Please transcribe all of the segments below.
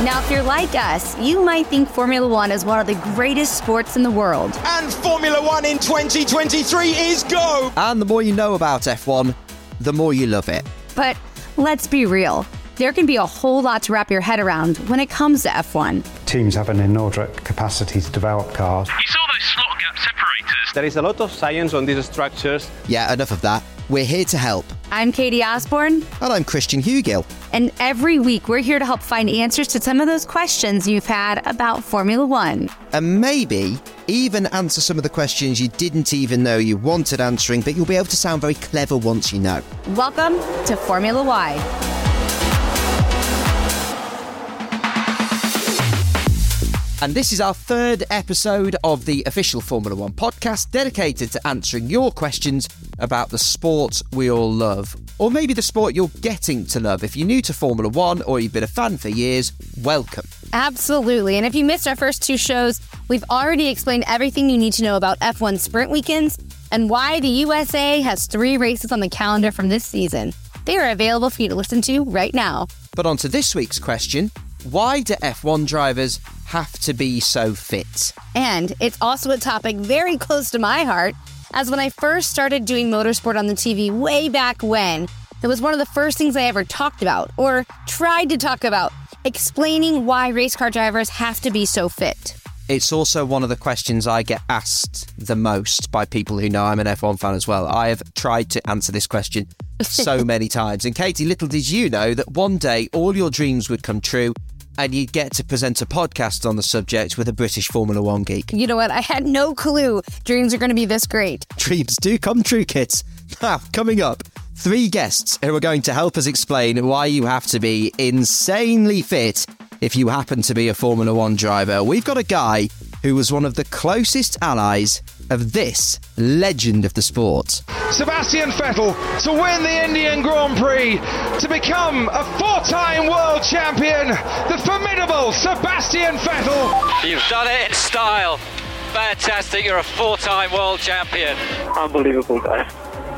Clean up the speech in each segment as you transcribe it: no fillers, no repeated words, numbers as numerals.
Now, if you're like us, you might think Formula One is one of the greatest sports in the world. And Formula One in 2023 is go! And the more you know about F1, the more you love it. But let's be real. There can be a whole lot to wrap your head around when it comes to F1. Teams have an inordinate capacity to develop cars. You saw those slot gap separators. There is a lot of science on these structures. Yeah, enough of that. We're here to help. I'm Katie Osborne. And I'm Christian Hugill. And every week we're here to help find answers to some of those questions you've had about Formula One. And maybe even answer some of the questions you didn't even know you wanted answering, but you'll be able to sound very clever once you know. Welcome to Formula Y. And this is our third episode of the official Formula One podcast, dedicated to answering your questions about the sport we all love. Or maybe the sport you're getting to love. If you're new to Formula One or you've been a fan for years, welcome. Absolutely. And if you missed our first two shows, we've already explained everything you need to know about F1 sprint weekends and why the USA has 3 races on the calendar from this season. They are available for you to listen to right now. But on to this week's question. Why do F1 drivers have to be so fit? And it's also a topic very close to my heart, as when I first started doing motorsport on the TV way back when, it was one of the first things I ever talked about, or tried to talk about, explaining why race car drivers have to be so fit. It's also one of the questions I get asked the most by people who know I'm an F1 fan as well. I have tried to answer this question so many times. And Katie, little did you know that one day all your dreams would come true and you'd get to present a podcast on the subject with a British Formula One geek. You know what? I had no clue dreams are going to be this great. Dreams do come true, kids. Now, coming up, 3 guests who are going to help us explain why you have to be insanely fit if you happen to be a Formula One driver. We've got a guy who was one of the closest allies of this legend of the sport. Sebastian Vettel to win the Indian Grand Prix, to become a 4-time world champion, the formidable Sebastian Vettel. You've done it in style. Fantastic, you're a 4-time world champion. Unbelievable, guys.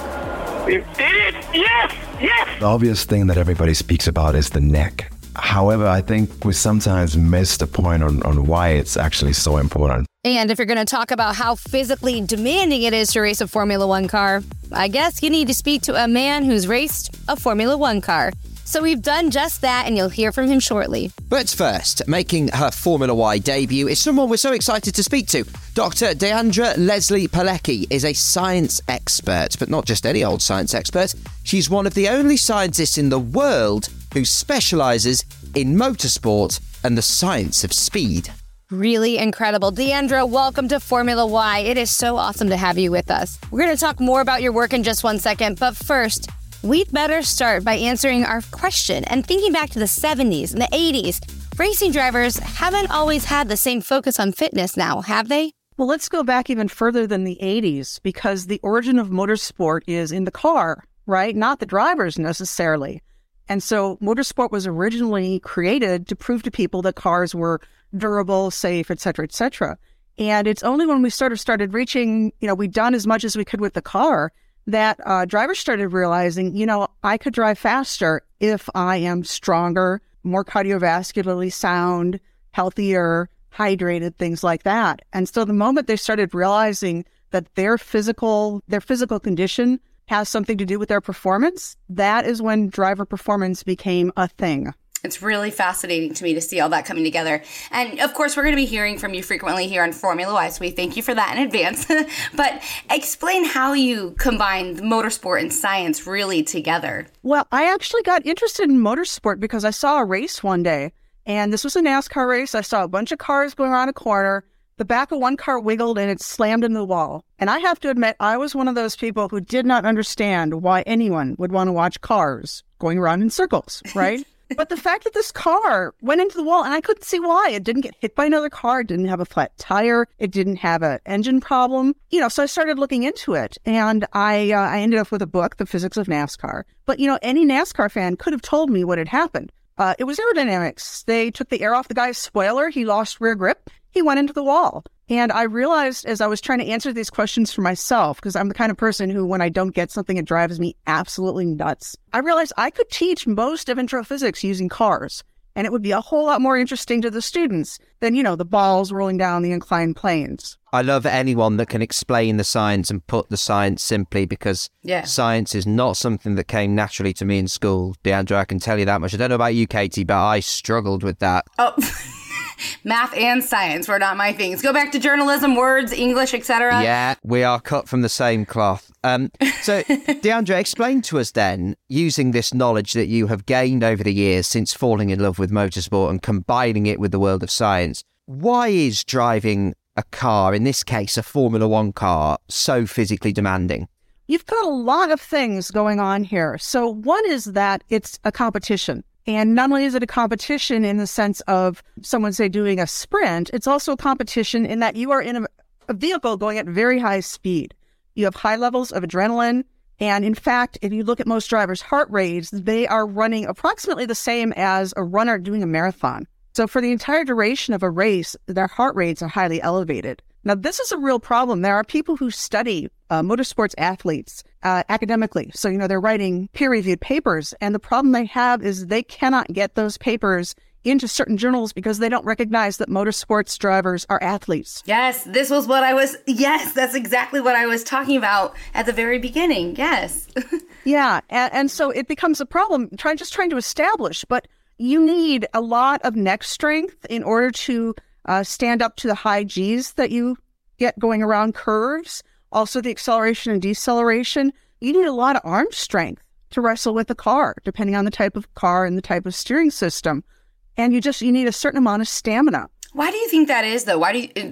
We did it! Yes! Yes! The obvious thing that everybody speaks about is the neck. However, I think we sometimes miss the point on why it's actually so important. And if you're going to talk about how physically demanding it is to race a Formula One car, I guess you need to speak to a man who's raced a Formula One car. So we've done just that, and you'll hear from him shortly. But first, making her Formula Y debut is someone we're so excited to speak to. Dr. Deandra Leslie Pilecki is a science expert, but not just any old science expert. She's one of the only scientists in the world who specialises in motorsport and the science of speed. Really incredible. Deandra, welcome to Formula Y. It is so awesome to have you with us. We're going to talk more about your work in just one second, but first, we'd better start by answering our question and thinking back to the 70s and the 80s. Racing drivers haven't always had the same focus on fitness now, have they? Well, let's go back even further than the 80s, because the origin of motorsport is in the car, right? Not the drivers necessarily. And so motorsport was originally created to prove to people that cars were durable, safe, et cetera, et cetera. And it's only when we started reaching, we'd done as much as we could with the car, that drivers started realizing, I could drive faster if I am stronger, more cardiovascularly sound, healthier, hydrated, things like that. And so the moment they started realizing that their physical condition has something to do with their performance, that is when driver performance became a thing. It's really fascinating to me to see all that coming together. And of course, we're going to be hearing from you frequently here on Formula Y, so we thank you for that in advance. But explain how you combine motorsport and science really together. Well, I actually got interested in motorsport because I saw a race one day, and this was a NASCAR race. I saw a bunch of cars going around a corner. The back of one car wiggled and it slammed into the wall. And I have to admit, I was one of those people who did not understand why anyone would want to watch cars going around in circles, right? But the fact that this car went into the wall, and I couldn't see why. It didn't get hit by another car. It didn't have a flat tire. It didn't have an engine problem. So I started looking into it. And I ended up with a book, The Physics of NASCAR. But, any NASCAR fan could have told me what had happened. It was aerodynamics. They took the air off the guy's spoiler. He lost rear grip. He went into the wall. And I realized as I was trying to answer these questions for myself, because I'm the kind of person who, when I don't get something, it drives me absolutely nuts. I realized I could teach most of intro physics using cars. And it would be a whole lot more interesting to the students than, the balls rolling down the inclined planes. I love anyone that can explain the science and put the science simply, because science is not something that came naturally to me in school. Deandra, I can tell you that much. I don't know about you, Katie, but I struggled with that. Oh, math and science were not my things. Go back to journalism, words, English, etc. Yeah, we are cut from the same cloth. So, Deandra, explain to us then, using this knowledge that you have gained over the years since falling in love with motorsport and combining it with the world of science, why is driving a car, in this case a Formula One car, so physically demanding? You've got a lot of things going on here. So one is that it's a competition. And not only is it a competition in the sense of someone, say, doing a sprint, it's also a competition in that you are in a vehicle going at very high speed. You have high levels of adrenaline. And in fact, if you look at most drivers' heart rates, they are running approximately the same as a runner doing a marathon. So for the entire duration of a race, their heart rates are highly elevated. Now, this is a real problem. There are people who study motorsports athletes academically. So, they're writing peer-reviewed papers. And the problem they have is they cannot get those papers into certain journals because they don't recognize that motorsports drivers are athletes. Yes, that's exactly what I was talking about at the very beginning. Yes. Yeah. And so it becomes a problem trying to establish, but you need a lot of neck strength in order to stand up to the high Gs that you get going around curves. Also, the acceleration and deceleration. You need a lot of arm strength to wrestle with the car, depending on the type of car and the type of steering system. And you need a certain amount of stamina. Why do you think that is, though?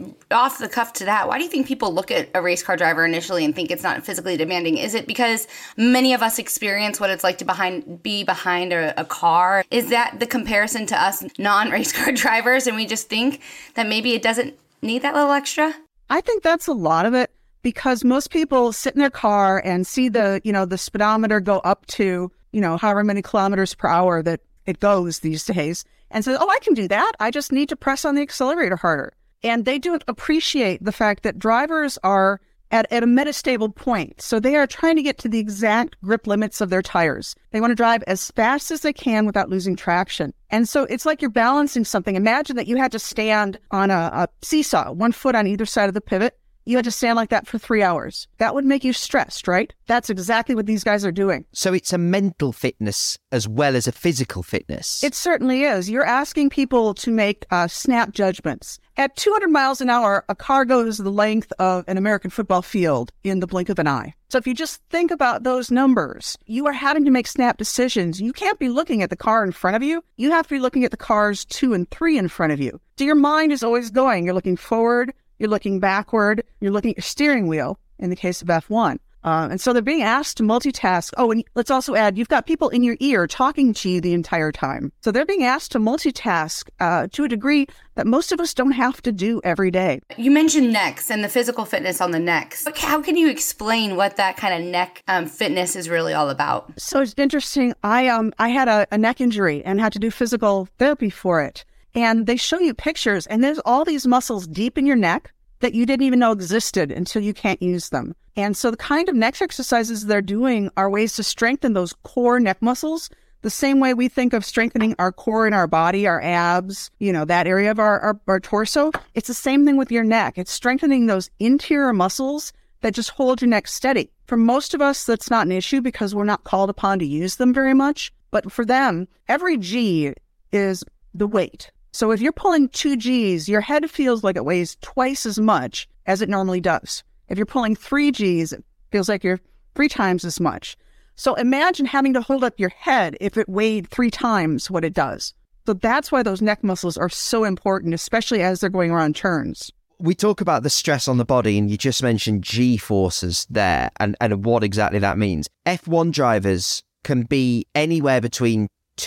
Off the cuff to that, why do you think people look at a race car driver initially and think it's not physically demanding? Is it because many of us experience what it's like to be behind a car? Is that the comparison to us non-race car drivers, and we just think that maybe it doesn't need that little extra? I think that's a lot of it, because most people sit in their car and see the speedometer go up to, however many kilometers per hour that it goes these days, and say, I can do that. I just need to press on the accelerator harder. And they don't appreciate the fact that drivers are at a metastable point. So they are trying to get to the exact grip limits of their tires. They want to drive as fast as they can without losing traction. And so it's like you're balancing something. Imagine that you had to stand on a seesaw, one foot on either side of the pivot. You had to stand like that for 3 hours. That would make you stressed, right? That's exactly what these guys are doing. So it's a mental fitness as well as a physical fitness. It certainly is. You're asking people to make snap judgments. At 200 miles an hour, a car goes the length of an American football field in the blink of an eye. So if you just think about those numbers, you are having to make snap decisions. You can't be looking at the car in front of you. You have to be looking at the cars 2 and 3 in front of you. So your mind is always going. You're looking forward. You're looking backward. You're looking at your steering wheel in the case of F1. And so they're being asked to multitask. Oh, and let's also add, you've got people in your ear talking to you the entire time. So they're being asked to multitask to a degree that most of us don't have to do every day. You mentioned necks and the physical fitness on the necks. How can you explain what that kind of neck fitness is really all about? So it's interesting. I had a neck injury and had to do physical therapy for it. And they show you pictures, and there's all these muscles deep in your neck that you didn't even know existed until you can't use them. And so the kind of neck exercises they're doing are ways to strengthen those core neck muscles, the same way we think of strengthening our core in our body, our abs, that area of our torso. It's the same thing with your neck. It's strengthening those interior muscles that just hold your neck steady. For most of us, that's not an issue because we're not called upon to use them very much. But for them, every G is the weight. So if you're pulling 2 Gs, your head feels like it weighs twice as much as it normally does. If you're pulling 3 Gs, it feels like you're 3 times as much. So imagine having to hold up your head if it weighed 3 times what it does. So that's why those neck muscles are so important, especially as they're going around turns. We talk about the stress on the body, and you just mentioned G-forces there and what exactly that means. F1 drivers can be anywhere between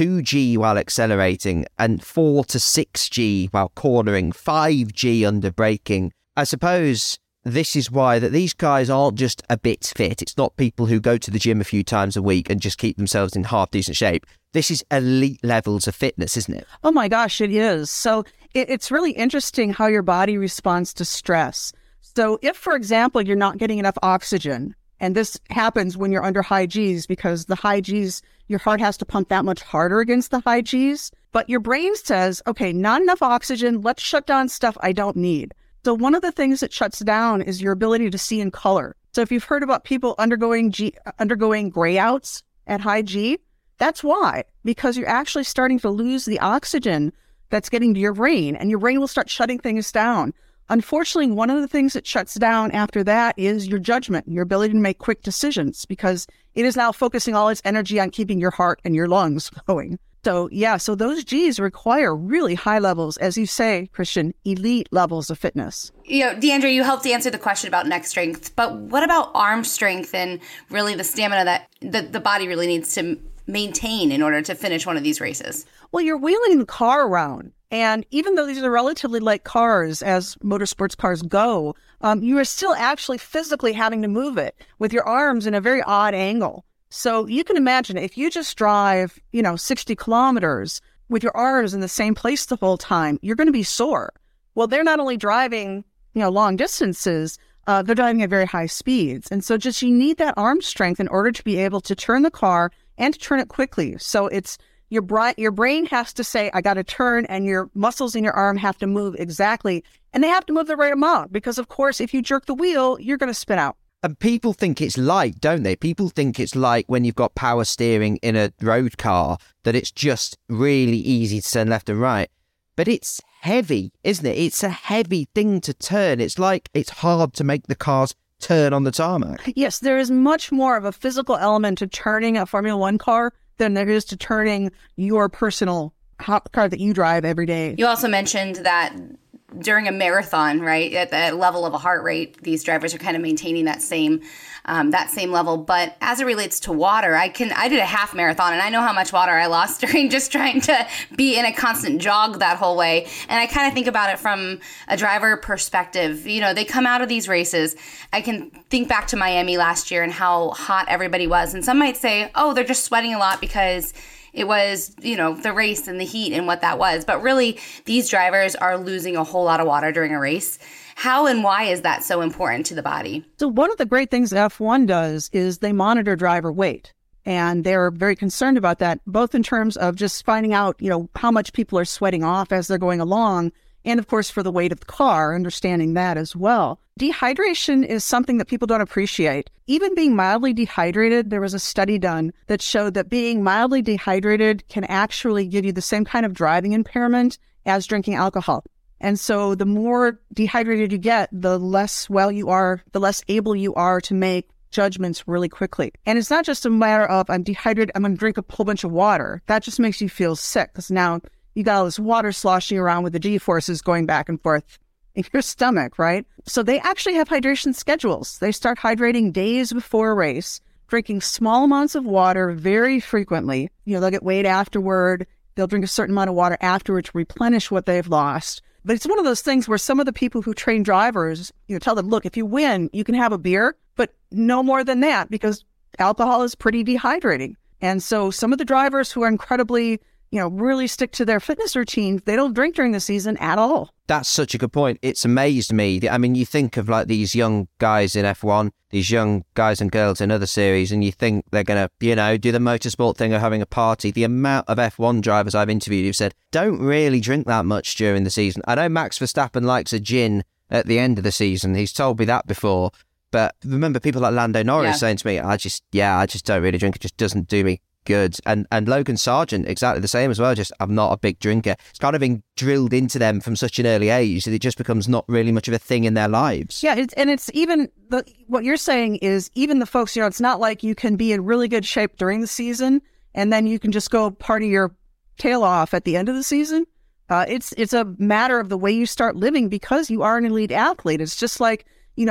2G while accelerating and 4 to 6G while cornering, 5G under braking. I suppose this is why that these guys aren't just a bit fit. It's not people who go to the gym a few times a week and just keep themselves in half decent shape. This is elite levels of fitness, isn't it? Oh my gosh, it is. So it's really interesting how your body responds to stress. So if, for example, you're not getting enough oxygen, and this happens when you're under high Gs because the high Gs, your heart has to pump that much harder against the high Gs. But your brain says, okay, not enough oxygen. Let's shut down stuff I don't need. So one of the things that shuts down is your ability to see in color. So if you've heard about people undergoing grayouts at high G, that's why, because you're actually starting to lose the oxygen that's getting to your brain, and your brain will start shutting things down. Unfortunately, one of the things that shuts down after that is your judgment, your ability to make quick decisions, because it is now focusing all its energy on keeping your heart and your lungs going. So so those Gs require really high levels, as you say, Christian, elite levels of fitness. Deandra, you helped answer the question about neck strength, but what about arm strength and really the stamina that the body really needs to maintain in order to finish one of these races? Well, you're wheeling the car around. And even though these are relatively light cars, as motorsports cars go, you are still actually physically having to move it with your arms in a very odd angle. So you can imagine if you just drive, 60 kilometers with your arms in the same place the whole time, you're going to be sore. Well, they're not only driving, long distances, they're driving at very high speeds. And so you need that arm strength in order to be able to turn the car and to turn it quickly. So it's your brain has to say, I got to turn, and your muscles in your arm have to move exactly. And they have to move the right amount because, of course, if you jerk the wheel, you're going to spin out. And people think it's light, don't they? People think it's like when you've got power steering in a road car, that it's just really easy to turn left and right. But it's heavy, isn't it? It's a heavy thing to turn. It's like it's hard to make the cars turn on the tarmac. Yes, there is much more of a physical element to turning a Formula One car than there is to turning your personal car that you drive every day. You also mentioned that during a marathon, right, at the level of a heart rate, these drivers are kind of maintaining that same level. But as it relates to water, I did a half marathon, and I know how much water I lost during just trying to be in a constant jog that whole way. And I kind of think about it from a driver perspective. They come out of these races. I can think back to Miami last year and how hot everybody was. And some might say, oh, they're just sweating a lot because it was, the race and the heat and what that was. But really, these drivers are losing a whole lot of water during a race. How and why is that so important to the body? So one of the great things F1 does is they monitor driver weight. And they're very concerned about that, both in terms of just finding out, how much people are sweating off as they're going along. And of course, for the weight of the car, understanding that as well. Dehydration is something that people don't appreciate. Even being mildly dehydrated, there was a study done that showed that being mildly dehydrated can actually give you the same kind of driving impairment as drinking alcohol. And so the more dehydrated you get, the less the less able you are to make judgments really quickly. And it's not just a matter of I'm dehydrated, I'm going to drink a whole bunch of water. That just makes you feel sick because now you got all this water sloshing around with the G-forces going back and forth in your stomach, right? So they actually have hydration schedules. They start hydrating days before a race, drinking small amounts of water very frequently. They'll get weighed afterward. They'll drink a certain amount of water afterward to replenish what they've lost. But it's one of those things where some of the people who train drivers, tell them, look, if you win, you can have a beer, but no more than that because alcohol is pretty dehydrating. And so some of the drivers who are incredibly really stick to their fitness routines, they don't drink during the season at all. That's such a good point. It's amazed me. I mean, you think of like these young guys in F1, these young guys and girls in other series, and you think they're going to, do the motorsport thing of having a party. The amount of F1 drivers I've interviewed who've said don't really drink that much during the season. I know Max Verstappen likes a gin at the end of the season. He's told me that before. But remember people like Lando Norris saying to me, I just don't really drink. It just doesn't do me good. And Logan Sargent, exactly the same as well. Just, I'm not a big drinker. It's kind of been drilled into them from such an early age that it just becomes not really much of a thing in their lives. Yeah, it's even, what you're saying is even the folks, it's not like you can be in really good shape during the season and then you can just go party your tail off at the end of the season. It's a matter of the way you start living because you are an elite athlete. It's just like,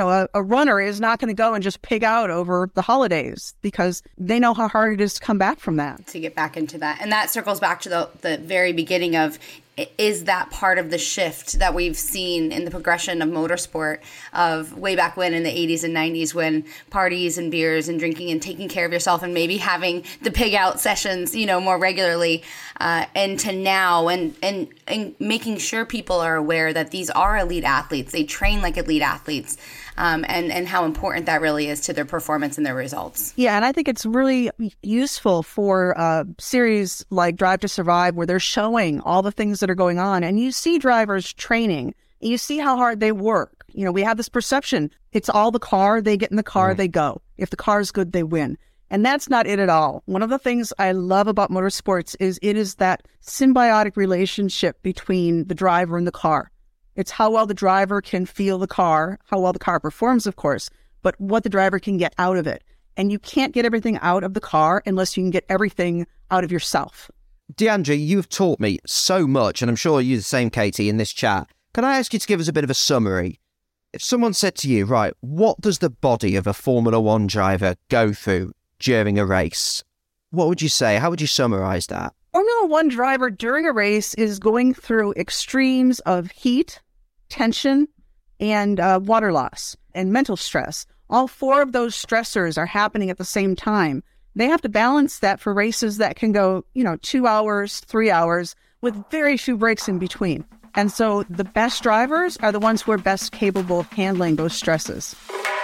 a runner is not going to go and just pig out over the holidays because they know how hard it is to come back from that. To get back into that. And that circles back to the very beginning of is that part of the shift that we've seen in the progression of motorsport of way back when in the 80s and 90s, when parties and beers and drinking and taking care of yourself and maybe having the pig out sessions, more regularly, and to now and making sure people are aware that these are elite athletes. They train like elite athletes, and how important that really is to their performance and their results. Yeah, and I think it's really useful for series like Drive to Survive, where they're showing all the things that are going on, and you see drivers training, and you see how hard they work. We have this perception, it's all the car, they get in the car, they go. If the car is good, they win. And that's not it at all. One of the things I love about motorsports is it is that symbiotic relationship between the driver and the car. It's how well the driver can feel the car, how well the car performs, of course, but what the driver can get out of it. And you can't get everything out of the car unless you can get everything out of yourself. Deandra, you've taught me so much, and I'm sure you're the same, Katie, in this chat. Can I ask you to give us a bit of a summary? If someone said to you, right, what does the body of a Formula One driver go through during a race? What would you say? How would you summarise that? Formula One driver during a race is going through extremes of heat, tension, and water loss and mental stress. All four of those stressors are happening at the same time. They have to balance that for races that can go, 2 hours, 3 hours, with very few breaks in between. And so the best drivers are the ones who are best capable of handling those stresses.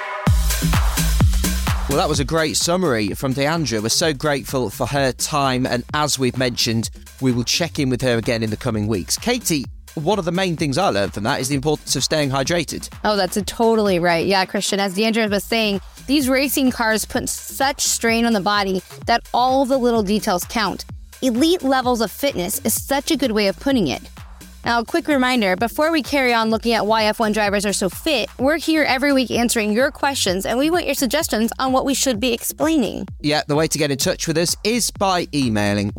Well, that was a great summary from Deandra. We're so grateful for her time, and as we've mentioned, we will check in with her again in the coming weeks. Katie, one of the main things I learned from that is the importance of staying hydrated. Oh, that's totally right. Yeah, Christian, as Deandra was saying, these racing cars put such strain on the body that all the little details count. Elite levels of fitness is such a good way of putting it. Now, a quick reminder, before we carry on looking at why F1 drivers are so fit, we're here every week answering your questions, and we want your suggestions on what we should be explaining. Yeah, the way to get in touch with us is by emailing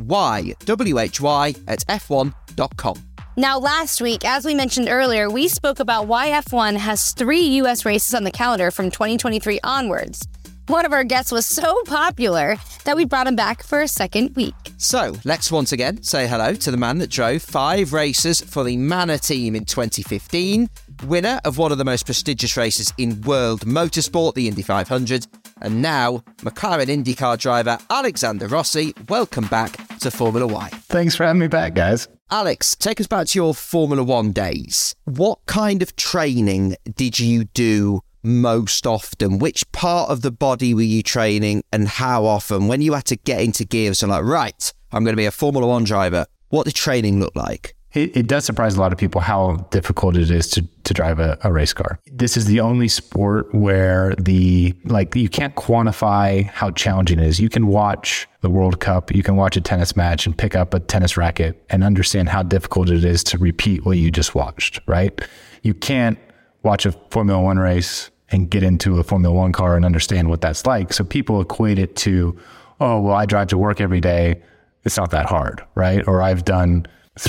why@f1.com. Now, last week, as we mentioned earlier, we spoke about why F1 has 3 U.S. races on the calendar from 2023 onwards. One of our guests was so popular that we brought him back for a second week. So, let's once again say hello to the man that drove 5 races for the Manor team in 2015, winner of one of the most prestigious races in world motorsport, the Indy 500, and now McLaren IndyCar driver Alexander Rossi. Welcome back to Formula Y. Thanks for having me back, guys. Alex, take us back to your Formula One days. What kind of training did you do most often? Which part of the body were you training, and how often? When you had to get into gear, so like, right, I'm going to be a Formula One driver, what did training look like? It does surprise a lot of people how difficult it is to drive a race car. This is the only sport where you can't quantify how challenging it is. You can watch the World Cup, you can watch a tennis match and pick up a tennis racket and understand how difficult it is to repeat what you just watched, right? You can't watch a Formula One race and get into a Formula One car and understand what that's like. So people equate it to, oh, well, I drive to work every day. It's not that hard, right? Or I've done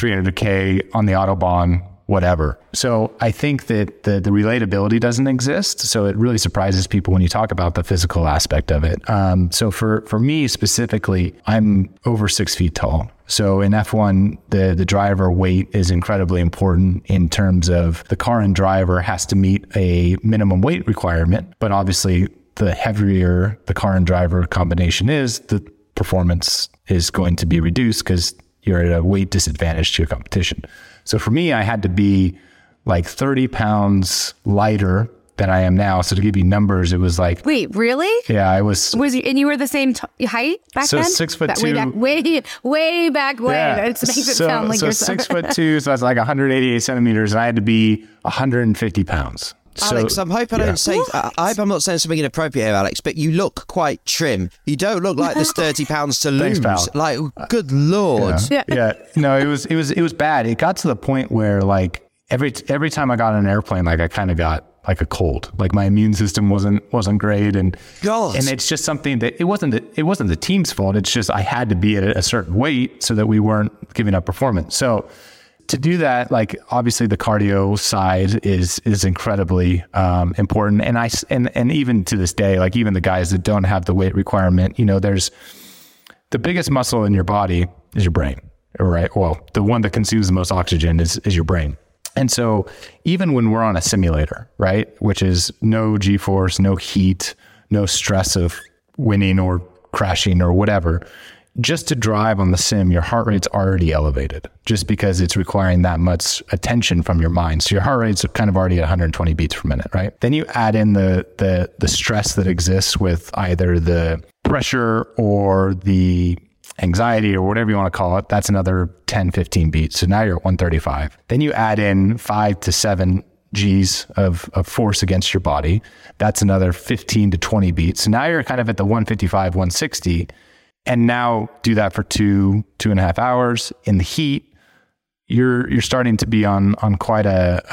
300K on the Autobahn, whatever. So I think that the relatability doesn't exist. So it really surprises people when you talk about the physical aspect of it. So for me specifically, I'm over 6 feet tall. So in F1, the driver weight is incredibly important in terms of the car and driver has to meet a minimum weight requirement. But obviously, the heavier the car and driver combination is, the performance is going to be reduced because you're at a weight disadvantage to your competition. So for me, I had to be like 30 pounds lighter than I am now. So to give you numbers, it was like... Wait, really? Yeah, I was... And you were the same height back then? So 6'2". Way back when. Yeah. It makes it sound like you're... So 6'2", so that's like 188 centimeters, and I had to be 150 pounds. Alex, I'm hoping I don't say... I hope I'm not saying something inappropriate here, Alex, but you look quite trim. You don't look like there's 30 pounds to lose. Thanks, pal. Like, good Lord. Yeah. No, it was bad. It got to the point where, like, every time I got on an airplane, like, I kind of got like a cold. Like, my immune system wasn't great, and it's just something that it wasn't the team's fault. It's just I had to be at a certain weight so that we weren't giving up performance. So to do that, like, obviously the cardio side is incredibly important. And even to this day, like, even the guys that don't have the weight requirement, there's the biggest muscle in your body is your brain. right? Well, the one that consumes the most oxygen is your brain. And so even when we're on a simulator, right, which is no G-force, no heat, no stress of winning or crashing or whatever, just to drive on the sim, your heart rate's already elevated just because it's requiring that much attention from your mind. So your heart rate's kind of already at 120 beats per minute, right? Then you add in the stress that exists with either the pressure or the anxiety or whatever you want to call it. That's another 10, 15 beats. So now you're at 135. Then you add in 5 to 7 G's of force against your body. That's another 15 to 20 beats. So now you're kind of at the 155, 160. And now do that for 2.5 hours in the heat. You're starting to be on quite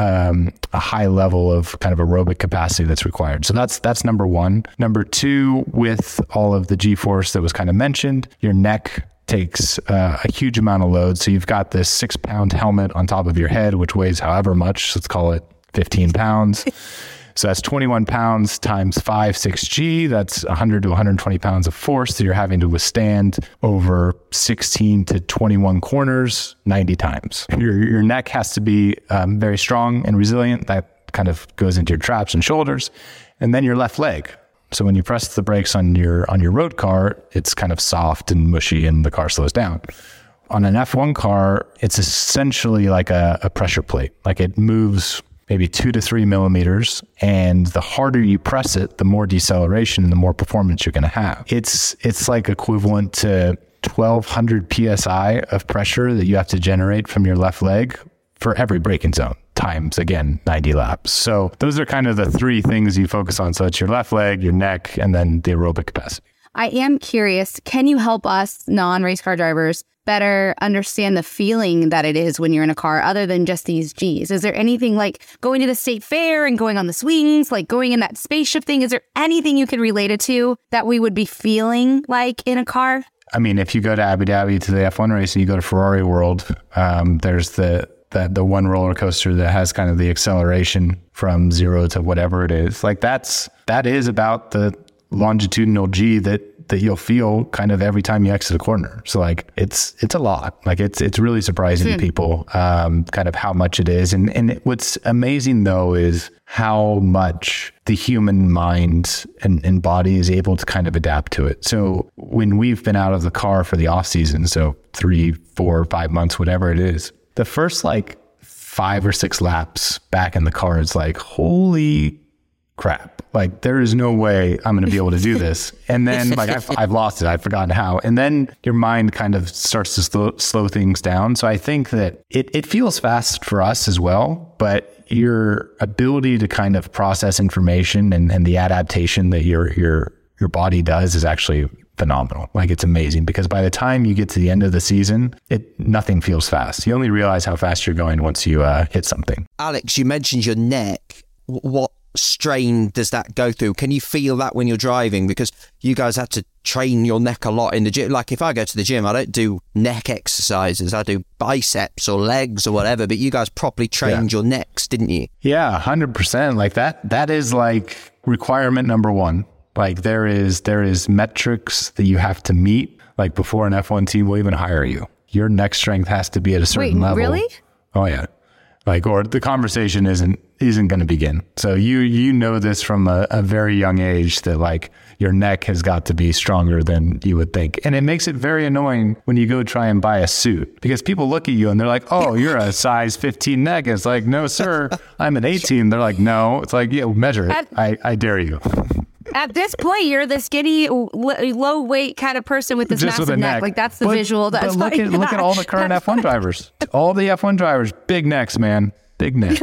a high level of kind of aerobic capacity that's required. So that's number one. Number two, with all of the G-force that was kind of mentioned, your neck takes a huge amount of load. So you've got this 6-pound helmet on top of your head, which weighs however much, let's call it 15 pounds. So that's 21 pounds times 5, 6G. That's 100 to 120 pounds of force that you're having to withstand over 16 to 21 corners 90 times. Your neck has to be very strong and resilient. That kind of goes into your traps and shoulders. And then your left leg. So when you press the brakes on your road car, it's kind of soft and mushy and the car slows down. On an F1 car, it's essentially like a pressure plate. Like it moves maybe 2 to 3 millimeters. And the harder you press it, the more deceleration and the more performance you're going to have. It's like equivalent to 1200 PSI of pressure that you have to generate from your left leg for every braking zone times, again, 90 laps. So those are kind of the three things you focus on. So it's your left leg, your neck, and then the aerobic capacity. I am curious, can you help us non-race car drivers better understand the feeling that it is when you're in a car other than just these G's? Is there anything like going to the state fair and going on the swings, like going in that spaceship thing? Is there anything you could relate it to that we would be feeling like in a car? I mean, if you go to Abu Dhabi to the F1 race and you go to Ferrari World, there's the one roller coaster that has kind of the acceleration from 0 to whatever it is. Like that is about the longitudinal G that you'll feel kind of every time you exit a corner. So like it's a lot. Like it's really surprising to people kind of how much it is. And what's amazing though is how much the human mind and body is able to kind of adapt to it. So when we've been out of the car for the off season, so 3, 4, 5 months, whatever it is, the first like 5 or 6 laps back in the car, it's like, holy crap. Like there is no way I'm going to be able to do this. And then like I've lost it. I've forgotten how. And then your mind kind of starts to slow things down. So I think that it feels fast for us as well, but your ability to kind of process information and the adaptation that your body does is actually phenomenal. Like it's amazing because by the time you get to the end of the season, nothing feels fast. You only realize how fast you're going once you hit something. Alex, you mentioned your neck. What strain does that go through? Can you feel that when you're driving? Because you guys had to train your neck a lot in the gym. Like if I go to the gym, I don't do neck exercises. I do biceps or legs or whatever, but you guys properly trained your necks, didn't you? Yeah, 100%. Like that is like requirement number one. Like there is metrics that you have to meet. Like before an F1 team will even hire you, your neck strength has to be at a certain level. Really? Oh yeah. Like, or the conversation isn't going to begin. So you know this from a very young age that like your neck has got to be stronger than you would think. And it makes it very annoying when you go try and buy a suit because people look at you and they're like, oh, you're a size 15 neck. It's like, no, sir, I'm an 18. They're like, no. It's like, yeah, measure it. I dare you. At this point, you're the skinny, low weight kind of person with this just massive neck. Like that's the visual. That's look at all the current F1 drivers. All the F1 drivers, big necks, man. Big neck.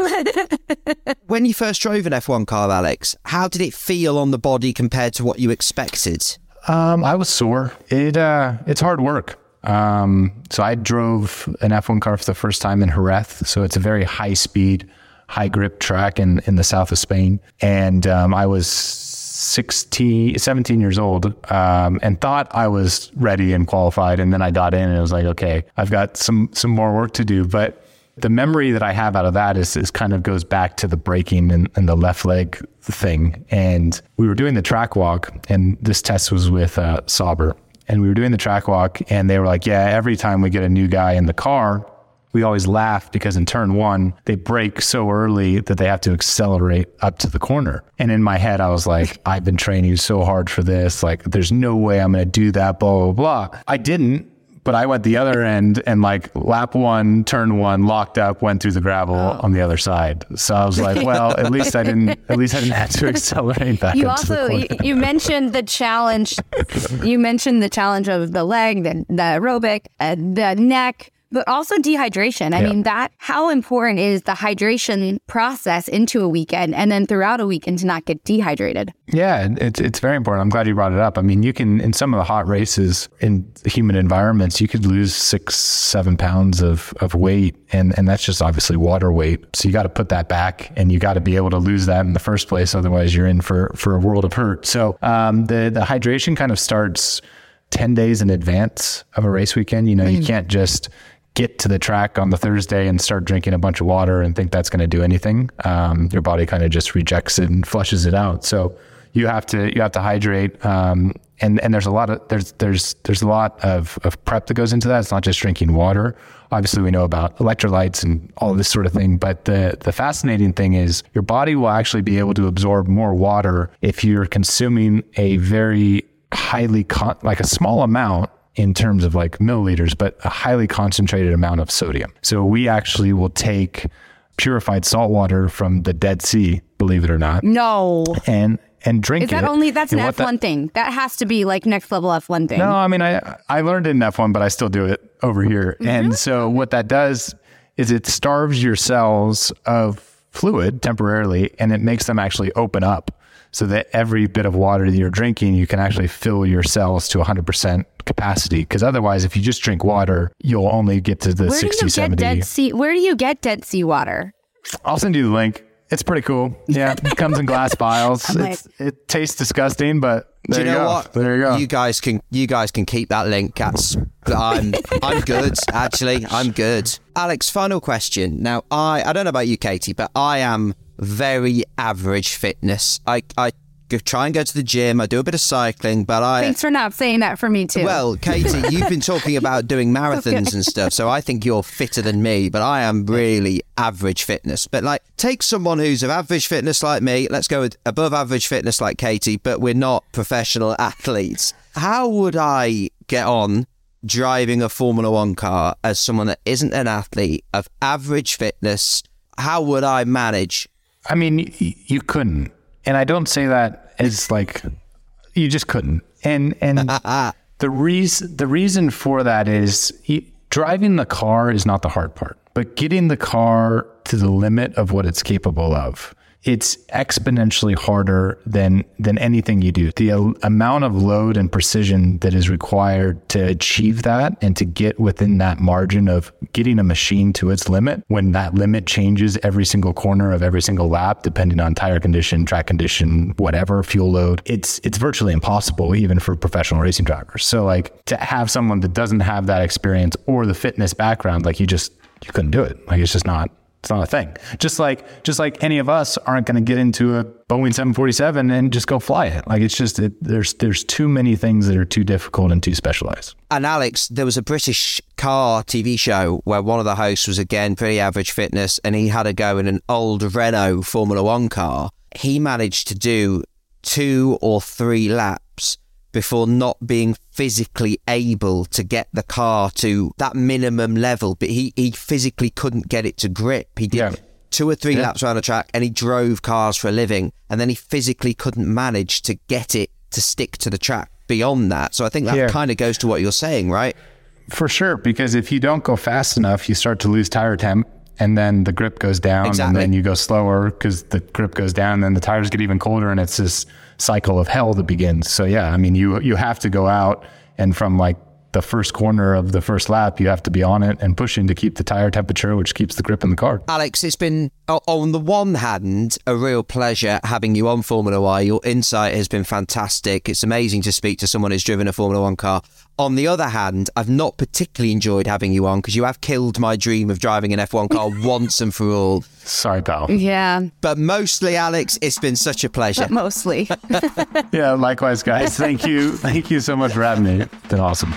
When you first drove an F1 car, Alex, how did it feel on the body compared to what you expected? I was sore. It's hard work. So I drove an F1 car for the first time in Jerez. So it's a very high speed, high grip track in the south of Spain. And I was 17 years old and thought I was ready and qualified. And then I got in and it was like, okay, I've got some more work to do. But the memory that I have out of that is kind of goes back to the braking and the left leg thing. And we were doing the track walk and this test was with Sauber. and we were doing the track walk, and they were like, yeah, every time we get a new guy in the car, we always laugh because in turn one, they brake so early that they have to accelerate up to the corner. And in my head, I was like, I've been training so hard for this. Like, there's no way I'm going to do that, blah, blah, blah. I didn't, but I went the other end and like lap one, turn one, locked up, went through the gravel on the other side. So I was like, well, at least I didn't have to accelerate back. You also, you mentioned the challenge. You mentioned the challenge of the leg, the aerobic, the neck, but also dehydration. I mean, how important is the hydration process into a weekend and then throughout a weekend to not get dehydrated? Yeah, it's very important. I'm glad you brought it up. I mean, you can, in some of the hot races in humid environments, you could lose 6-7 pounds of weight. And that's just obviously water weight. So you got to put that back and you got to be able to lose that in the first place. Otherwise you're in for a world of hurt. So the hydration kind of starts 10 days in advance of a race weekend. You know, you can't just get to the track on the Thursday and start drinking a bunch of water and think that's going to do anything. Your body kind of just rejects it and flushes it out. So you have to hydrate. And there's a lot of, there's a lot of prep that goes into that. It's not just drinking water. Obviously we know about electrolytes and all this sort of thing, but the fascinating thing is your body will actually be able to absorb more water if you're consuming a very highly, like a small amount in terms of like milliliters, but a highly concentrated amount of sodium. So we actually will take purified salt water from the Dead Sea, believe it or not. No. And drink it. Is that only, that's an F1 thing. That has to be like next level F1 thing. No, I mean, I learned it in F1, but I still do it over here. And so what that does is it starves your cells of fluid temporarily, and it makes them actually open up so that every bit of water that you're drinking, you can actually fill your cells to 100% capacity. Because otherwise, if you just drink water, you'll only get to the 60, 70. Where do you get Dead Sea water? I'll send you the link. It's pretty cool. Yeah, it comes in glass vials. It tastes disgusting, but there you know what? There you go. You guys can keep that link. I'm good. Actually, I'm good. Alex, final question. Now, I don't know about you, Katie, but I am very average fitness. I try and go to the gym. I do a bit of cycling, but Thanks for not saying that for me too. Well, Katie, you've been talking about doing marathons and stuff, so I think you're fitter than me, but I am really average fitness. But like, take someone who's of average fitness like me, let's go with above average fitness like Katie, but we're not professional athletes. How would I get on driving a Formula One car as someone that isn't an athlete, of average fitness? How would I manage? I mean, you couldn't. And I don't say that as like, you just couldn't. And the reason for that is driving the car is not the hard part, but getting the car to the limit of what it's capable of. It's exponentially harder than anything you do. The amount of load and precision that is required to achieve that and to get within that margin of getting a machine to its limit, when that limit changes every single corner of every single lap, depending on tire condition, track condition, whatever, fuel load, it's virtually impossible even for professional racing drivers. So like, to have someone that doesn't have that experience or the fitness background, like you couldn't do it. Like, it's not a thing. Just like any of us aren't going to get into a Boeing 747 and just go fly it. Like, it's just, there's too many things that are too difficult and too specialized. And Alex, there was a British car TV show where one of the hosts was, again, pretty average fitness, and he had a go in an old Renault Formula One car. He managed to do 2 or 3 laps before not being physically able to get the car to that minimum level. But he physically couldn't get it to grip. He did 2 or 3 laps around the track, and he drove cars for a living, and then he physically couldn't manage to get it to stick to the track beyond that. So I think that kind of goes to what you're saying, right? For sure, because if you don't go fast enough, you start to lose tire temp, and then the grip goes down, and then you go slower because the grip goes down, and then the tires get even colder, and it's this cycle of hell that begins. So yeah, I mean, you have to go out, and from like the first corner of the first lap, you have to be on it and pushing to keep the tire temperature, which keeps the grip in the car. Alex, it's been, on the one hand, a real pleasure having you on Formula Y. Your insight has been fantastic. It's amazing to speak to someone who's driven a Formula One car. On the other hand, I've not particularly enjoyed having you on because you have killed my dream of driving an F1 car once and for all. Sorry, pal. Yeah. But mostly, Alex, it's been such a pleasure. But mostly. Yeah, likewise, guys. Thank you. Thank you so much for having me. It's been awesome.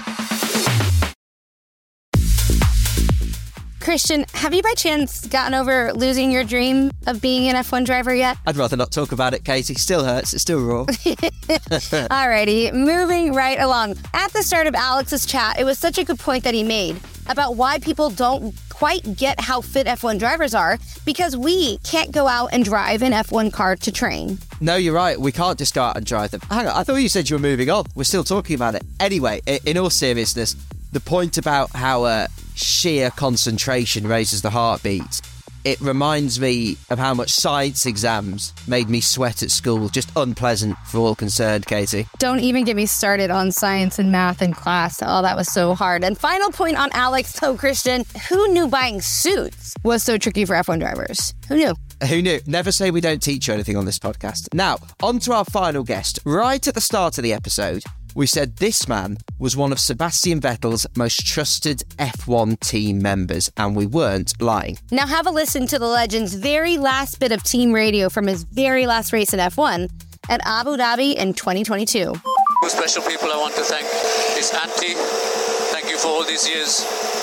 Christian, have you by chance gotten over losing your dream of being an F1 driver yet? I'd rather not talk about it, Katie. Still hurts. It's still raw. Alrighty, moving right along. At the start of Alex's chat, it was such a good point that he made about why people don't quite get how fit F1 drivers are because we can't go out and drive an F1 car to train. No, you're right. We can't just go out and drive them. Hang on, I thought you said you were moving on. We're still talking about it. Anyway, in all seriousness, the point about how sheer concentration raises the heartbeat, it reminds me of how much science exams made me sweat at school. Just unpleasant for all concerned, Katie. Don't even get me started on science and math in class. Oh, that was so hard. And final point on Alex. So, Christian, who knew buying suits was so tricky for F1 drivers? Who knew? Who knew? Never say we don't teach you anything on this podcast. Now, on to our final guest. Right at the start of the episode, we said this man was one of Sebastian Vettel's most trusted F1 team members, and we weren't lying. Now have a listen to the legend's very last bit of team radio from his very last race in F1 at Abu Dhabi in 2022. Two special people I want to thank is Antti. Thank you for all these years.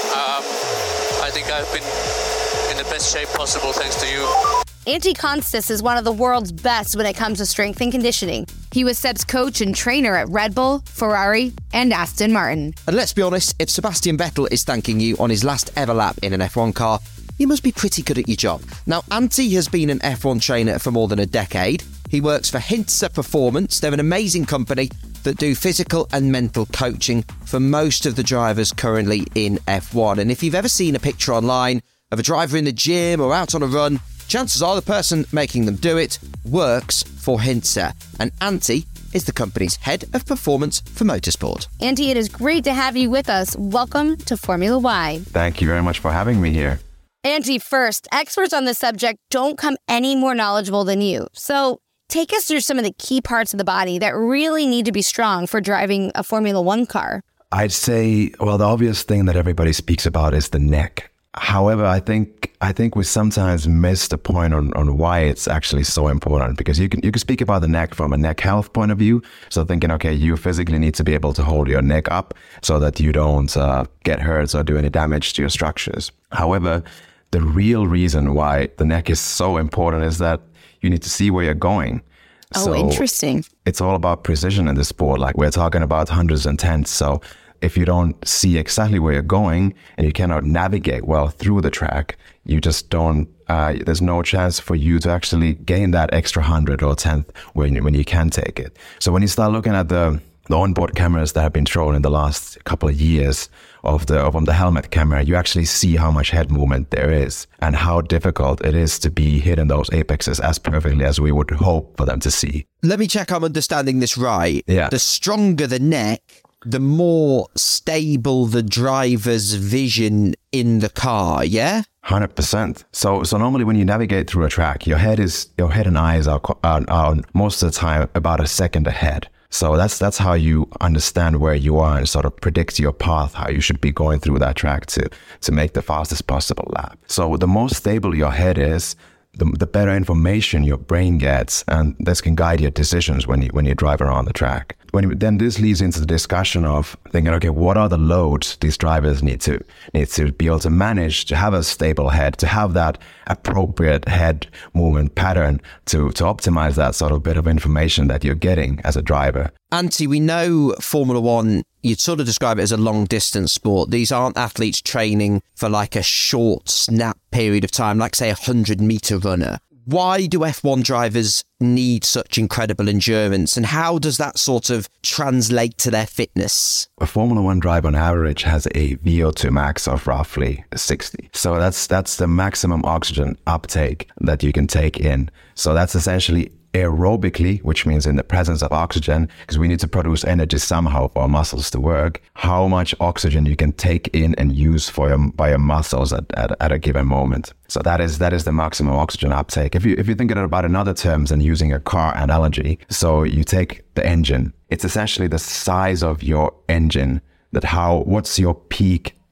I think I've been in the best shape possible thanks to you. Antti Konstas is one of the world's best when it comes to strength and conditioning. He was Seb's coach and trainer at Red Bull, Ferrari, and Aston Martin. And let's be honest, if Sebastian Vettel is thanking you on his last ever lap in an F1 car, you must be pretty good at your job. Now, Antti has been an F1 trainer for more than a decade. He works for Hintsa Performance. They're an amazing company that do physical and mental coaching for most of the drivers currently in F1. And if you've ever seen a picture online of a driver in the gym or out on a run, chances are the person making them do it works for Hintsa. And Antti is the company's head of performance for motorsport. Antti, it is great to have you with us. Welcome to Formula Y. Thank you very much for having me here. Antti, first, experts on this subject don't come any more knowledgeable than you. So take us through some of the key parts of the body that really need to be strong for driving a Formula One car. I'd say, well, the obvious thing that everybody speaks about is the neck. However, I think we sometimes miss the point on why it's actually so important, because you can speak about the neck from a neck health point of view. So thinking, okay, you physically need to be able to hold your neck up so that you don't get hurt or do any damage to your structures. However, the real reason why the neck is so important is that you need to see where you're going. Oh, so interesting. It's all about precision in the sport. Like, we're talking about hundreds and tenths. So if you don't see exactly where you're going and you cannot navigate well through the track, you just don't, there's no chance for you to actually gain that extra 100 or 10th when you can take it. So when you start looking at the onboard cameras that have been thrown in the last couple of years of the helmet camera, you actually see how much head movement there is and how difficult it is to be hitting those apexes as perfectly as we would hope for them to see. Let me check I'm understanding this right. Yeah. The stronger the neck, the more stable the driver's vision in the car, yeah? 100%. So normally when you navigate through a track, your head and eyes are most of the time about a second ahead. So that's how you understand where you are and sort of predict your path, how you should be going through that track to make the fastest possible lap. So the more stable your head is, the better information your brain gets, and this can guide your decisions when you drive around the track. Then this leads into the discussion of thinking, okay, what are the loads these drivers need to be able to manage to have a stable head, to have that appropriate head movement pattern to optimize that sort of bit of information that you're getting as a driver. Antti, we know Formula One, you'd sort of describe it as a long distance sport. These aren't athletes training for like a short snap period of time, like say a 100-meter runner. Why do F1 drivers need such incredible endurance, and how does that sort of translate to their fitness? A Formula One driver on average has a VO2 max of roughly 60. So that's the maximum oxygen uptake that you can take in. So that's essentially aerobically, which means in the presence of oxygen, because we need to produce energy somehow for our muscles to work, how much oxygen you can take in and use by your muscles at a given moment. So that is the maximum oxygen uptake. If you think about in other terms and using a car analogy, so you take the engine, it's essentially the size of your engine, what's your peak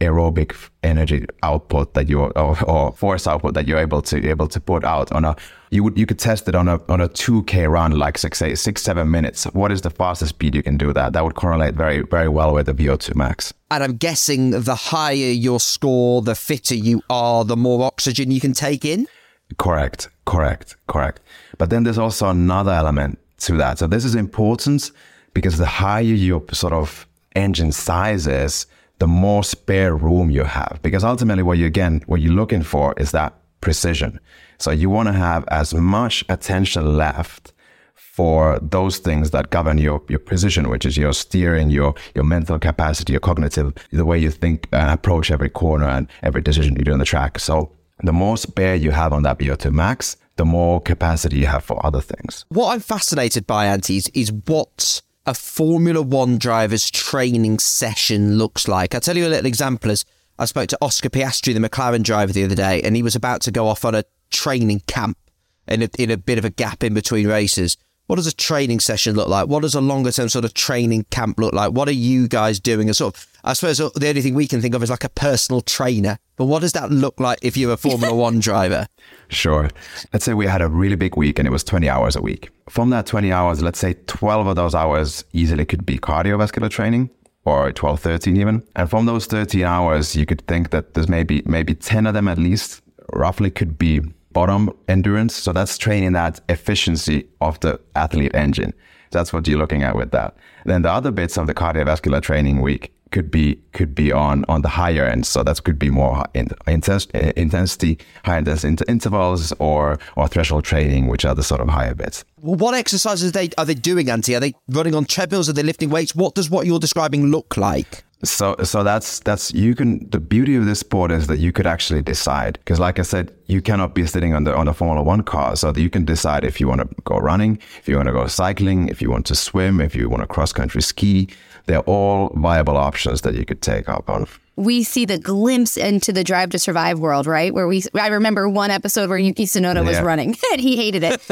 aerobic energy output that or force output that you're able to put out on a, you could test it on a 2K run, like say 6-7 minutes. What is the fastest speed you can do that? That would correlate very, very well with the VO2 max. And I'm guessing the higher your score, the fitter you are, the more oxygen you can take in? Correct. But then there's also another element to that. So this is important because the higher your sort of engine size is, the more spare room you have. Because ultimately what you're looking for is that precision. So you want to have as much attention left for those things that govern your precision, which is your steering, your mental capacity, your cognitive, the way you think and approach every corner and every decision you do on the track. So the more spare you have on that VO2 max, the more capacity you have for other things. What I'm fascinated by, Antti, is what a Formula One driver's training session looks like. I'll tell you a little example. As I spoke to Oscar Piastri, the McLaren driver, the other day, and he was about to go off on a training camp in a bit of a gap in between races. What does a training session look like? What does a longer term sort of training camp look like? What are you guys doing? I suppose the only thing we can think of is like a personal trainer. But what does that look like if you're a Formula One driver? Sure. Let's say we had a really big week and it was 20 hours a week. From that 20 hours, let's say 12 of those hours easily could be cardiovascular training, or 12, 13 even. And from those 13 hours, you could think that there's maybe 10 of them at least, roughly, could be bottom endurance. So that's training that efficiency of the athlete engine. That's what you're looking at with that. Then the other bits of the cardiovascular training week could be on the higher end. So that could be more intensity, high intensity intervals, or threshold training, which are the sort of higher bits. Well, what exercises are they doing, Antti? Are they running on treadmills? Are they lifting weights? What does what you're describing look like? So that's you can. The beauty of this sport is that you could actually decide, because like I said, you cannot be sitting on the Formula One car, so that you can decide if you want to go running, if you want to go cycling, if you want to swim, if you want to cross country ski. They're all viable options that you could take up on. We see the glimpse into the Drive to Survive world, right? Where I remember one episode where Yuki Tsunoda was running and he hated it.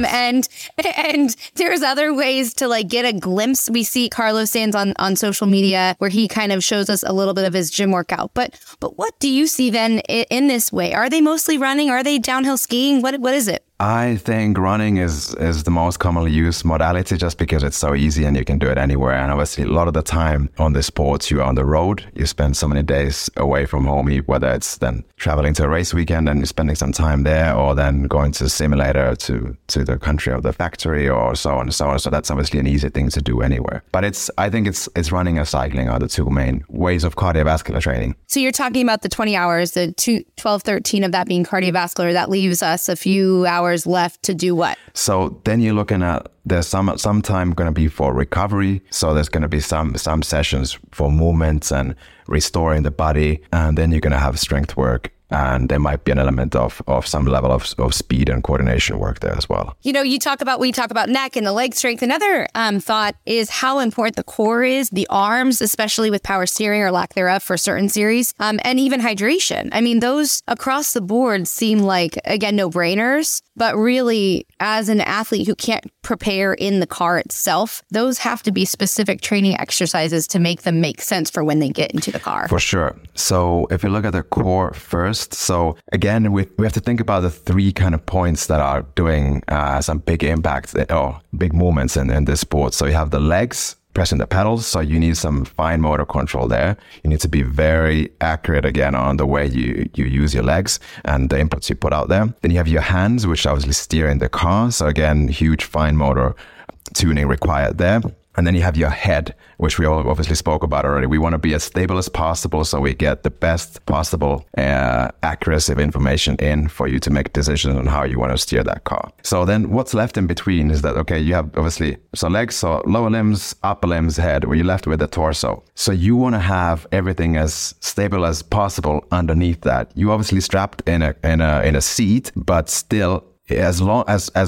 And there's other ways to like get a glimpse. We see Carlos Sainz on social media where he kind of shows us a little bit of his gym workout. But what do you see then in this way? Are they mostly running? Are they downhill skiing? What is it? I think running is the most commonly used modality, just because it's so easy and you can do it anywhere. And obviously, a lot of the time on the sports, you're on the road. You spend so many days away from home, whether it's then traveling to a race weekend and you're spending some time there, or then going to a simulator to the country of the factory, or so on and so on. So that's obviously an easy thing to do anywhere. But I think it's running and cycling are the two main ways of cardiovascular training. So you're talking about the 20 hours, the 12, 13 of that being cardiovascular. That leaves us a few hours left to do what? So then you're looking at, there's some time going to be for recovery. So there's going to be some sessions for movements and restoring the body. And then you're going to have strength work. And there might be an element of some level of speed and coordination work there as well. You know, we talk about neck and the leg strength. Another thought is how important the core is, the arms, especially with power steering or lack thereof for certain series, and even hydration. I mean, those across the board seem like, again, no-brainers, but really, as an athlete who can't prepare in the car itself, those have to be specific training exercises to make them make sense for when they get into the car. For sure. So if you look at the core first, so again, we have to think about the three kind of points that are doing some big impact or big movements in this sport. So you have the legs, pressing the pedals. So you need some fine motor control there. You need to be very accurate again on the way you use your legs and the inputs you put out there. Then you have your hands, which obviously steering the car. So again, huge fine motor tuning required there. And then you have your head, which we all obviously spoke about already. We want to be as stable as possible so we get the best possible accuracy of information in for you to make decisions on how you want to steer that car. So then what's left in between is that, okay, you have obviously, so legs, so lower limbs, upper limbs, head, where you're left with the torso. So you want to have everything as stable as possible underneath that. You obviously strapped in a seat, but still, as long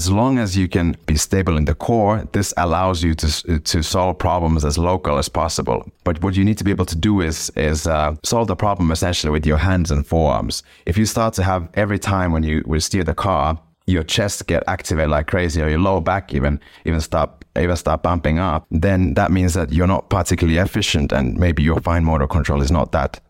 as you can be stable in the core, this allows you to solve problems as local as possible. But what you need to be able to do is solve the problem essentially with your hands and forearms. If you start to have every time when you will steer the car, your chest get activated like crazy, or your lower back even start bumping up, then that means that you're not particularly efficient, and maybe your fine motor control is not that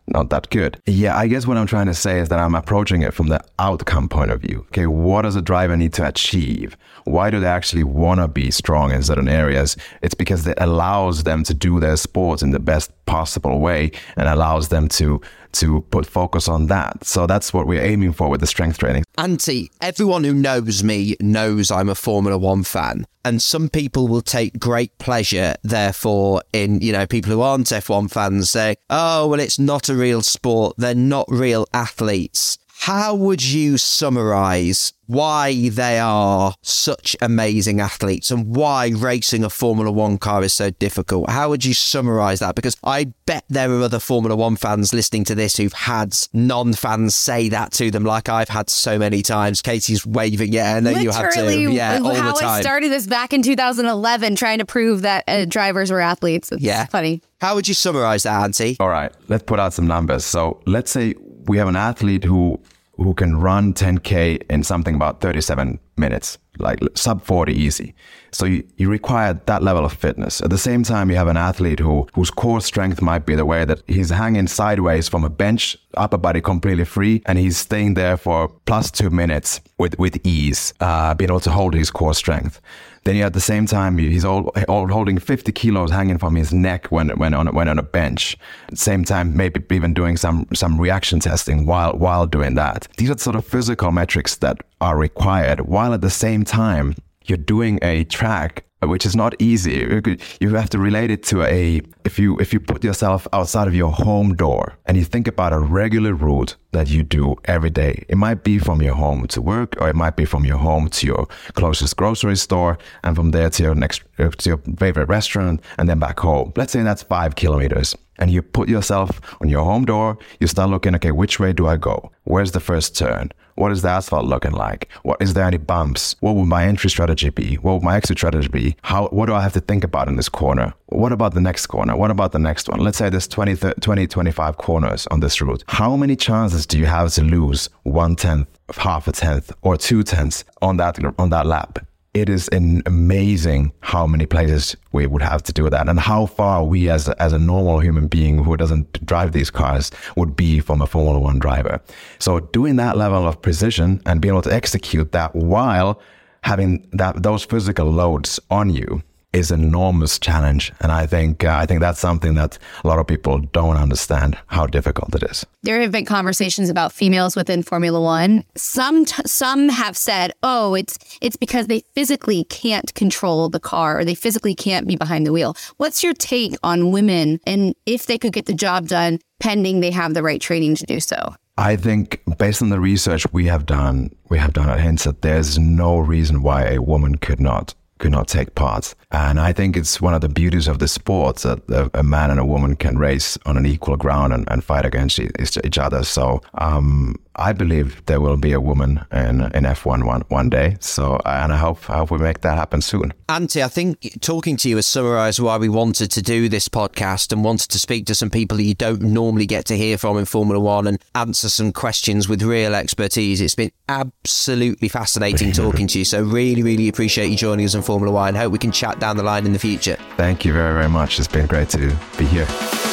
not that good. Yeah, I guess what I'm trying to say is that I'm approaching it from the outcome point of view. Okay, what does a driver need to achieve? Why do they actually want to be strong in certain areas? It's because it allows them to do their sports in the best possible way and allows them to put focus on that. So that's what we're aiming for with the strength training. Antti, everyone who knows me knows I'm a Formula One fan. And some people will take great pleasure, therefore, in, people who aren't F1 fans say, oh, well, it's not a real sport. They're not real athletes. How would you summarise why they are such amazing athletes and why racing a Formula One car is so difficult? How would you summarise that? Because I bet there are other Formula One fans listening to this who've had non-fans say that to them, like I've had so many times. Katie's waving, yeah, and then you have to, yeah, all the time. How I started this back in 2011, trying to prove that drivers were athletes. It's funny. How would you summarise that, Antti? All right, let's put out some numbers. So let's say we have an athlete who can run 10K in something about 37 minutes, like sub 40 easy. So you require that level of fitness. At the same time, you have an athlete whose core strength might be the way that he's hanging sideways from a bench, upper body completely free, and he's staying there for plus 2 minutes with ease, being able to hold his core strength. Then at the same time, he's all holding 50 kilos hanging from his neck when on a bench. At the same time, maybe even doing some reaction testing while doing that. These are sort of physical metrics that are required, while at the same time, you're doing a track which is not easy. You have to relate it to if you put yourself outside of your home door and you think about a regular route that you do every day. It might be from your home to work, or it might be from your home to your closest grocery store, and from there to your favorite restaurant, and then back home. Let's say that's 5 kilometers. And you put yourself on your home door, you start looking, okay, which way do I go? Where's the first turn? What is the asphalt looking like? Is there any bumps? What would my entry strategy be? What would my exit strategy be? What do I have to think about in this corner? What about the next corner? What about the next one? Let's say there's 25 corners on this route. How many chances do you have to lose 1/10, half a tenth, or 2/10 on that lap? It is amazing how many places we would have to do that, and how far we as a normal human being who doesn't drive these cars would be from a Formula One driver. So doing that level of precision and being able to execute that while having those physical loads on you is an enormous challenge. And I think that's something that a lot of people don't understand how difficult it is. There have been conversations about females within Formula One. Some have said, oh, it's because they physically can't control the car, or they physically can't be behind the wheel. What's your take on women, and if they could get the job done, pending they have the right training to do so? I think based on the research we have done at Hindsight, there's no reason why a woman could not take part. And I think it's one of the beauties of the sport that a man and a woman can race on an equal ground and fight against each other. So I believe there will be a woman in F1 one day. So, and I hope we make that happen soon. Antti, I think talking to you has summarised why we wanted to do this podcast and wanted to speak to some people that you don't normally get to hear from in Formula One and answer some questions with real expertise. It's been absolutely fascinating talking to you. So really, really appreciate you joining us in Formula One, and hope we can chat down the line in the future. Thank you very, very much. It's been great to be here.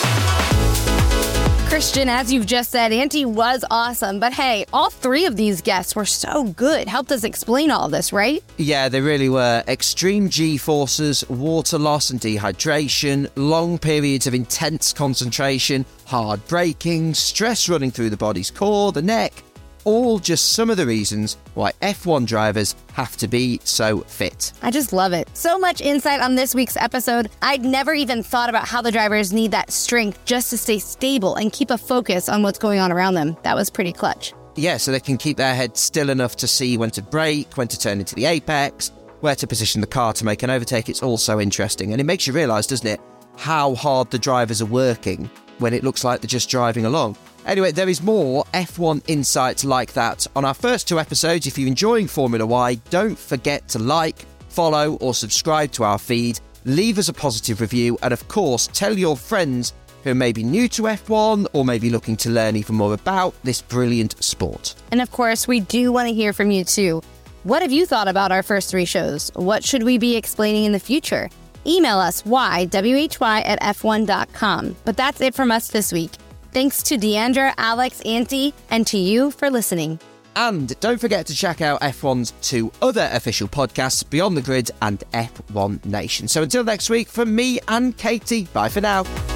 Christian, as you've just said, Antti was awesome. But hey, all three of these guests were so good. Helped us explain all this, right? Yeah, they really were. Extreme G-forces, water loss and dehydration, long periods of intense concentration, hard braking, stress running through the body's core, the neck. All just some of the reasons why F1 drivers have to be so fit. I just love it. So much insight on this week's episode. I'd never even thought about how the drivers need that strength just to stay stable and keep a focus on what's going on around them. That was pretty clutch. Yeah, so they can keep their head still enough to see when to brake, when to turn into the apex, where to position the car to make an overtake. It's all so interesting. And it makes you realise, doesn't it, how hard the drivers are working when it looks like they're just driving along. Anyway, there is more F1 insights like that on our first 2 episodes. If you're enjoying Formula Y, don't forget to like, follow or subscribe to our feed, leave us a positive review, and of course, tell your friends who may be new to F1 or maybe looking to learn even more about this brilliant sport. And of course, we do want to hear from you too. What have you thought about our first 3 shows? What should we be explaining in the future? Email us why@f1.com. But that's it from us this week. Thanks to Deandra, Alex, Auntie, and to you for listening. And don't forget to check out F1's 2 other official podcasts, Beyond the Grid and F1 Nation. So until next week, from me and Katie, bye for now.